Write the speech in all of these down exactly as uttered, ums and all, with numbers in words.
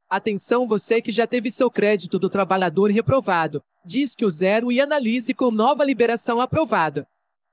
Atenção você que já teve seu crédito do trabalhador reprovado. Disque o zero e analise com nova liberação aprovada.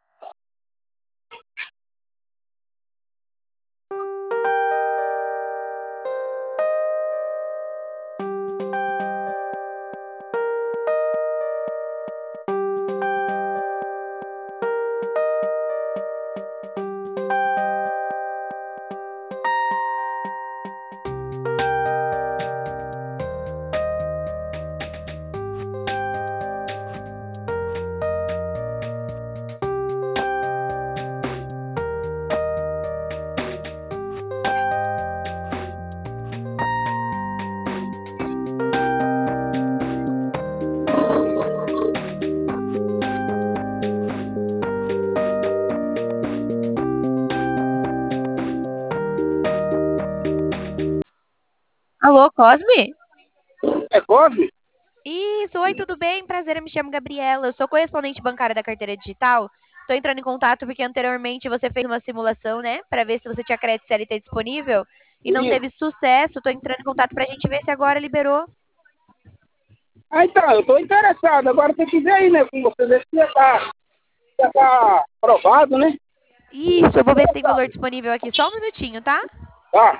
Alô, Cosme? É Cosme? Isso, oi, tudo bem? Prazer, eu me chamo Gabriela. Eu sou correspondente bancária da carteira digital. Estou entrando em contato porque anteriormente você fez uma simulação, né? Para ver se você tinha crédito C L T disponível e não Isso. teve sucesso. Estou entrando em contato para a gente ver se agora liberou. Ah, então, eu estou interessado. Agora tem que ver aí, né, com você, ver se já está já tá aprovado, né? Isso, eu vou ver se tem valor disponível aqui. Só um minutinho, tá? Tá.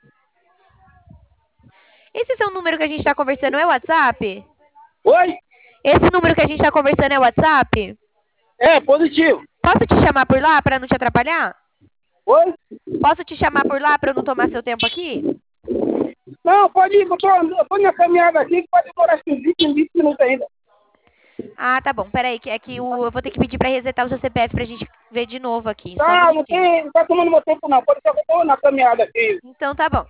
Esse seu número que a gente está conversando é o WhatsApp? Oi? Esse número que a gente está conversando é o WhatsApp? É, positivo. Posso te chamar por lá para não te atrapalhar? Oi? Posso te chamar por lá para eu não tomar seu tempo aqui? Não, pode ir, eu tô, eu tô na caminhada aqui, que pode demorar uns vinte, vinte minutos ainda. Ah, tá bom. Peraí, que é que o, eu vou ter que pedir para resetar o seu C P F pra gente ver de novo aqui. Só um Tá, não minutinho. tem, não tá tomando meu tempo não, pode ser que eu tô na caminhada aqui. Então tá bom.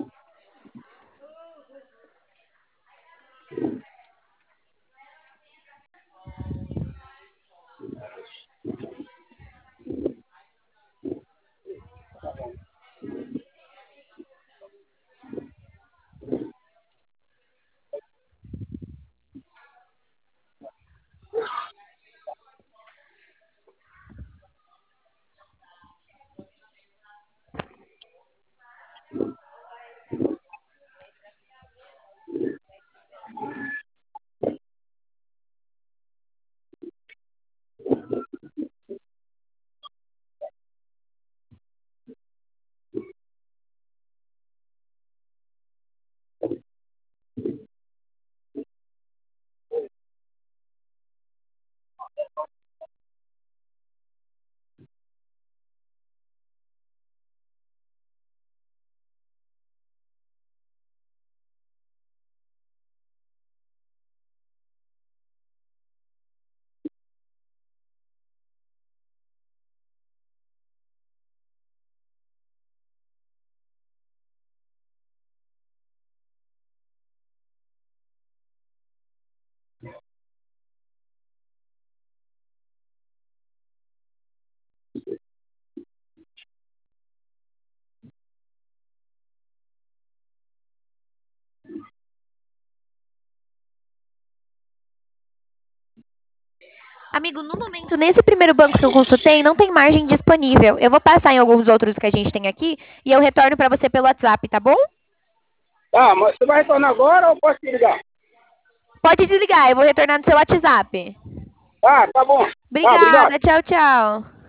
Amigo, no momento, nesse primeiro banco que eu consultei, não tem margem disponível. Eu vou passar em alguns outros que a gente tem aqui e eu retorno pra você pelo WhatsApp, tá bom? Tá, mas você vai retornar agora ou posso te ligar? Pode desligar, eu vou retornar no seu WhatsApp. Tá, tá bom. Tá, obrigado. Obrigada, tchau, tchau.